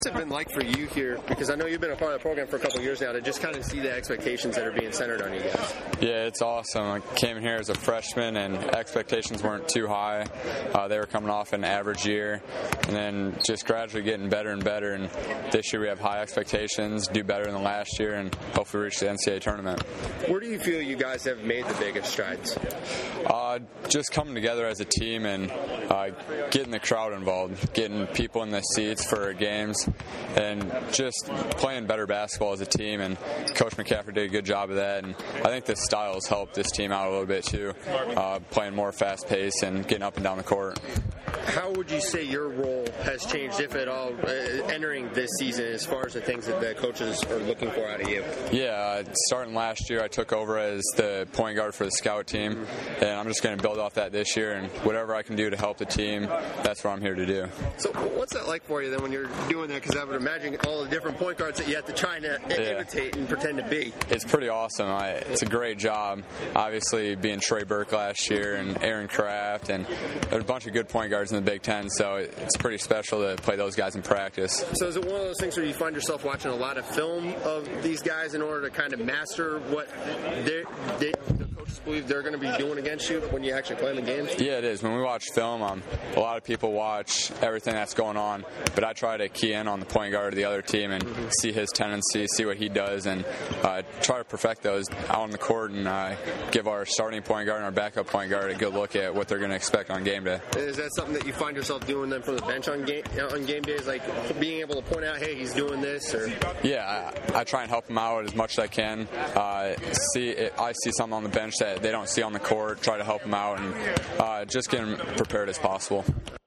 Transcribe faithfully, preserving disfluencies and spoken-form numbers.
What's it been like for you here? Because I know you've been a part of the program for a couple of years now, to just kind of see the expectations that are being centered on you guys. Yeah, it's awesome. I came in here as a freshman, and expectations weren't too high. Uh, they were coming off an average year, and then just gradually getting better and better. And this year we have high expectations, do better than last year, and hopefully reach the N C double A tournament. Where do you feel you guys have made the biggest strides? Uh, just coming together as a team and uh, getting the crowd involved, getting people in the seats for games, and just playing better basketball as a team. And Coach McCaffrey did a good job of that, and I think the styles helped this team out a little bit too, uh, playing more fast pace and getting up and down the court. How would you say your role has changed, if at all, uh, entering this season as far as the things that the coaches are looking for out of you? Yeah, uh, starting last year I took over as the point guard for the scout team, and I'm just going to build off that this year, and whatever I can do to help the team, that's what I'm here to do. So what's that like for you then when you're doing that? Because I would imagine all the different point guards that you have to try to yeah. imitate and pretend to be. It's pretty awesome. I, it's a great job. Obviously being Trey Burke last year and Aaron Kraft, and there's a bunch of good point guards in the Big Ten, so it's pretty special to play those guys in practice. So is it one of those things where you find yourself watching a lot of film of these guys in order to kind of master what they, the coaches believe they're going to be doing against you when you actually play them in games? Yeah, it is. When we watch film, um, a lot of people watch everything that's going on, but I try to key in on the point guard of the other team and mm-hmm. see his tendencies, see what he does, and uh, try to perfect those out on the court, and uh, give our starting point guard and our backup point guard a good look at what they're going to expect on game day. Is that something that you find yourself doing then from the bench on game on game days, like being able to point out, hey, he's doing this? Or yeah, I, I try and help him out as much as I can. Uh, see, it, I see something on the bench that they don't see on the court. Try to help him out and uh, just get him prepared as possible.